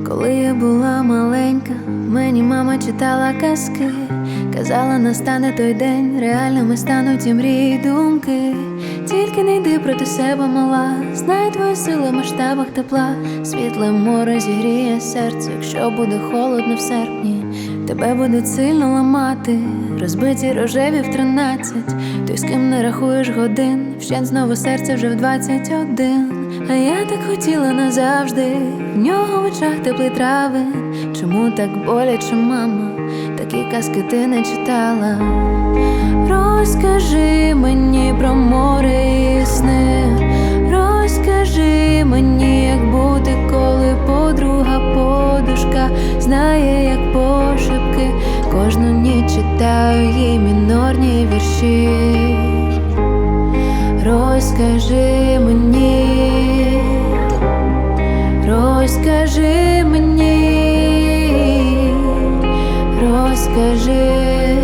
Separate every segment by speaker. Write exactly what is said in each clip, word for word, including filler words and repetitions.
Speaker 1: Коли я була маленька, мені мама читала казки, казала, настане той день, реальними стануть і мрії, й думки. Тільки не йди проти себе, мала, знай твою силу в масштабах тепла. Світле море зігріє серце, якщо буде холодно в серпні. Тебе будуть сильно ламати, розбиті рожеві в тринадцять. Той, з ким не рахуєш годин, вщент знову серце вже в двадцять один. А я так хотіла назавжди, в нього в очах теплий травень. Чому так боляче, мама, такі казки ти не читала? Розкажи мені про море і сни, розкажи мені, як бути, коли подруга подушка знає, як пошепки. Кожну ніч читаю їй мінорні вірші. Розкажи мені, розкажи мені, розкажи,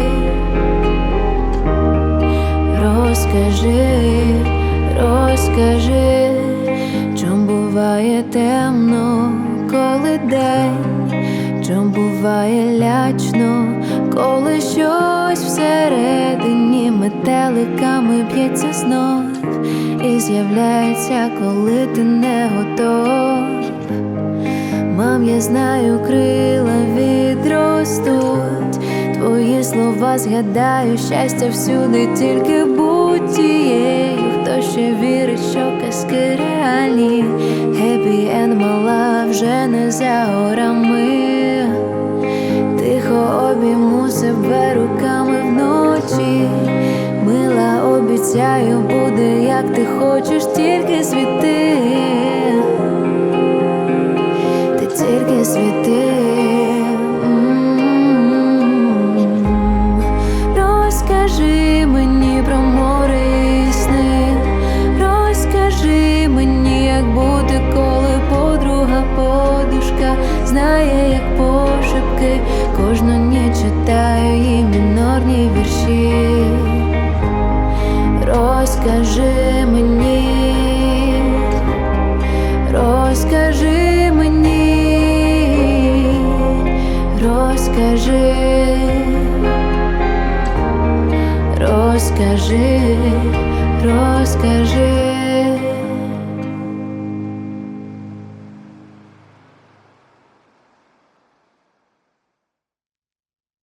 Speaker 1: розкажи, розкажи, чом буває темно, коли день, чом буває лячно, коли щось всередині метеликами б'ється знов і з'являється, коли ти не готов. Мам, я знаю, крила відростуть, твої слова згадаю, щастя всюди, тільки будь тією, хто ще вірить, що казки реальні. Happy end, мала, вже не за горами. Тихо обійму себе руками вночі. Мила, обіцяю, буде, як ти хочеш, тільки світи, ти тільки світи. Розкажи мені про море і сни, розкажи мені, як бути, коли подруга подушка знає, як пошепки. Кожну ніч читаю їй мінорні вірші. Розкажи,